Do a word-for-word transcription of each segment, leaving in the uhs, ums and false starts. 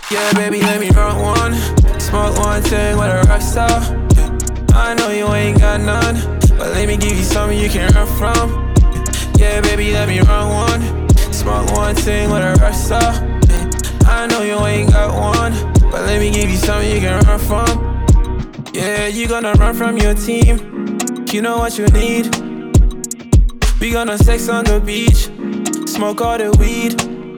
Yeah, baby, let me run one. Smoke one thing with a rock star. I know you ain't got none, but let me give you something you can run from. Yeah, baby, let me run one. Smoke one thing with a rock star. I know you ain't got one, but let me give you something you can run from. Yeah, you gonna run from your team. You know what you need. We gonna sex on the beach, smoke all the weed.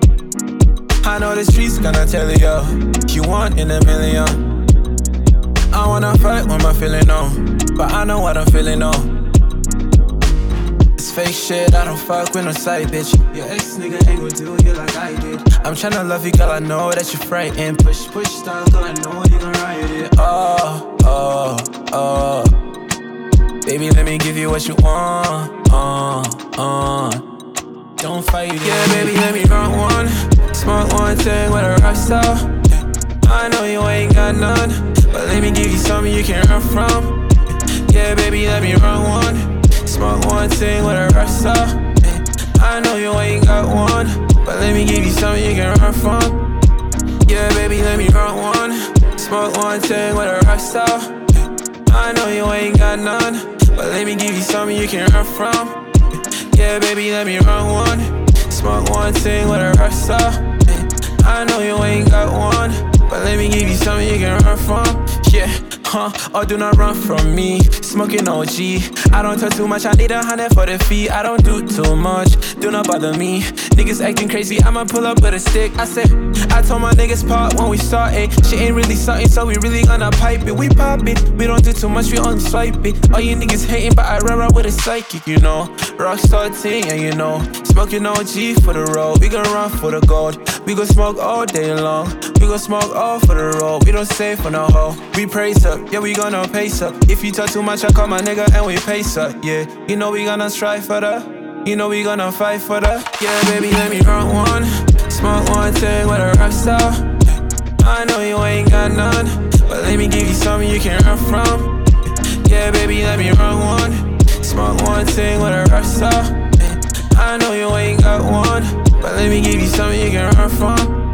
I know the streets gonna tell you you want in a million. I wanna fight when I'm feeling on, but I know what I'm feeling on. It's fake shit, I don't fuck with no side bitch. Your ex nigga ain't gon' do you like I did. I'm tryna love you, girl, I know that you're frightened. Push, push, style, girl, I know you gon' ride it. Oh, oh, oh. Baby, let me give you what you want. Uh, uh. Don't fight it. Yeah, baby, let me run one. Smoke one thing with a rock star. I know you ain't got none, but let me give you something you can run from. Yeah, baby, let me run one. Smoke one thing with a rock star. I know you ain't got one, but let me give you something you can run from. Yeah, baby, let me run one. Smoke one thing with a rock star. I know you ain't got none, but let me give you something you can run from. Yeah, baby, let me run one. Smoke one thing with a rock star. I know you ain't got one, but let me give you something you can run from. Yeah, huh, or do not run from me. Smoking O G, I don't talk too much, I need a hundred for the fee. I don't do too much, do not bother me. Niggas acting crazy, I'ma pull up with a stick. I said, I told my niggas part when we started. Shit ain't really something, so we really gonna pipe it. We pop it, we don't do too much, we only swipe it. All you niggas hating, but I run around with a psychic, you know. Rockstar team, yeah, you know. Smoking O G for the road, we gon' run for the gold. We gon' smoke all day long, we gon' smoke all for the road. We don't save for no hoe, we praise up, yeah, we gonna pace up. If you talk too much, I call my nigga and we pace up, yeah. You know we gonna strive for the, you know we gonna fight for the. Yeah, baby, let me run one. Smoke one thing with a rock star. I know you ain't got none, but let me give you something you can run from. Yeah, baby, let me run one. Smoke one thing with a rock star. I know you ain't got one, but let me give you something you can run from.